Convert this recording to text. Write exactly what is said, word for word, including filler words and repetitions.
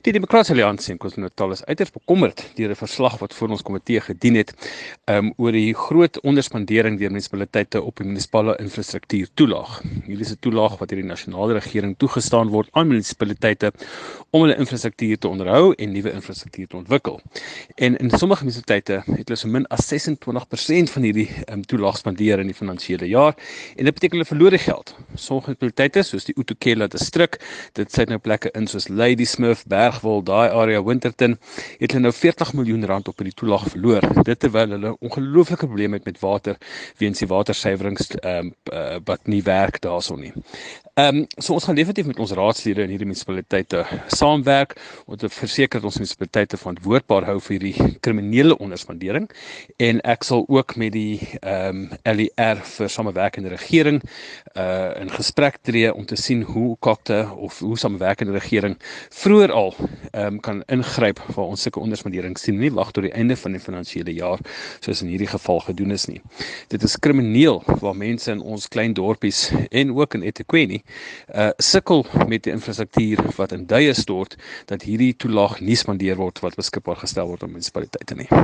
Die Demokratiese Alliansie in KwaZulu-Natal is uiters bekommerd deur 'n verslag wat voor ons komitee gedien het um, oor die groot onderspandering deur munisipaliteite op die munisipale infrastruktuur toelaag. Hierdie is 'n toelaag wat deur die nasionale regering toegestaan word aan munisipaliteite om hulle infrastruktuur te onderhou en nuwe infrastruktuur te ontwikkel. En in sommige munisipaliteite het hulle so min as ses en twintig persent van hierdie um, toelaag spandeer in die finansiële jaar, en dit beteken hulle verloor die geld. Sommige munisipaliteite soos die uThukela distrik, dit sluit nou plekke in soos Ladysmith, Bergwil, daai area, Winterton, het hulle nou veertig miljoen rand op hierdie toelaag verloor. Dit terwyl hulle ongelooflike probleme het met water, weens die watersuiwerings um, uh, wat nie werk daarson nie. Um, so ons gaan definitief met ons raadslede in hierdie munisipaliteite saamwerk om te verseker dat ons munisipaliteite verantwoordbaar hou vir hierdie kriminele onderspandering, en ek sal ook met die um, L E R vir samewerkende regering uh, in gesprek tree om te sien hoe kakte of hoe samewerkende regering vroeër al um, kan ingryp waar ons sulke onderspandering sien, nie wag tot die einde van die finansiële jaar soos in hierdie geval gedoen is nie. Dit is krimineel waar mense in ons klein dorpies en ook in eThekwini uh, sukkel met die infrastruktuur wat in duie stort, dat hierdie toelaag nie spandeer word wat beskikbaar gestel word aan munisipaliteite nie.